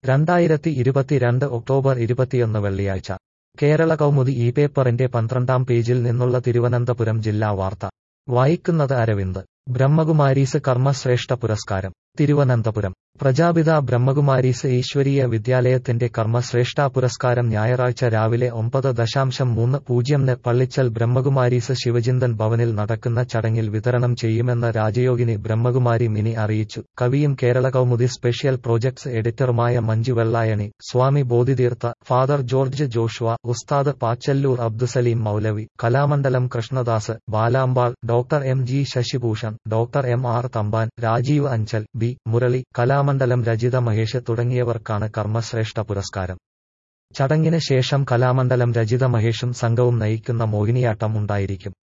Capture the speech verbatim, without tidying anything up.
രണ്ടായിരത്തി ഇരുപത്തിരണ്ട് ഒക്ടോബർ ഇരുപത്തിയൊന്ന് വെള്ളിയാഴ്ച കേരള കൗമുദി ഈ പേപ്പറിന്റെ പന്ത്രണ്ടാം പേജിൽ നിന്നുള്ള തിരുവനന്തപുരം ജില്ലാ വാർത്ത വായിക്കുന്നത് അരവിന്ദ്. ബ്രഹ്മകുമാരീസ് കർമ്മശ്രേഷ്ഠ പുരസ്കാരം. തിരുവനന്തപുരം പ്രജാപിത ബ്രഹ്മകുമാരീസ് ഈശ്വരീയ വിദ്യാലയത്തിന്റെ കർമ്മശ്രേഷ്ഠ പുരസ്കാരം ഞായറാഴ്ച രാവിലെ ഒമ്പത് ദശാംശം മൂന്ന് പൂജ്യംന് പള്ളിച്ചൽ ബ്രഹ്മകുമാരീസ് ശിവചിന്തൻ ഭവനിൽ നടക്കുന്ന ചടങ്ങിൽ വിതരണം ചെയ്യുമെന്ന് രാജയോഗിനി ബ്രഹ്മകുമാരി മിനി അറിയിച്ചു. കവിയും കേരള കൗമുദി സ്പെഷ്യൽ പ്രോജക്ട്സ് എഡിറ്ററുമായ Manju Vellayani, Swami Bodhitheertha, father George Joshua, Ustad Pachalloor Abdussaleem Moulavi, Kalamandalam Krishnadas, Balambal, doctor M G Sasibhushan, doctor M R Thampan, Rajeev Anchal, B Murali, Kalamandalam Rajitha Mahesh തുടങ്ങിയവർക്കാണ് കർമ്മശ്രേഷ്ഠ പുരസ്കാരം. ചടങ്ങിന് ശേഷം കലാമണ്ഡലം രജിത മഹേഷും സംഘവും നയിക്കുന്ന മോഹിനിയാട്ടം ഉണ്ടായിരിക്കും.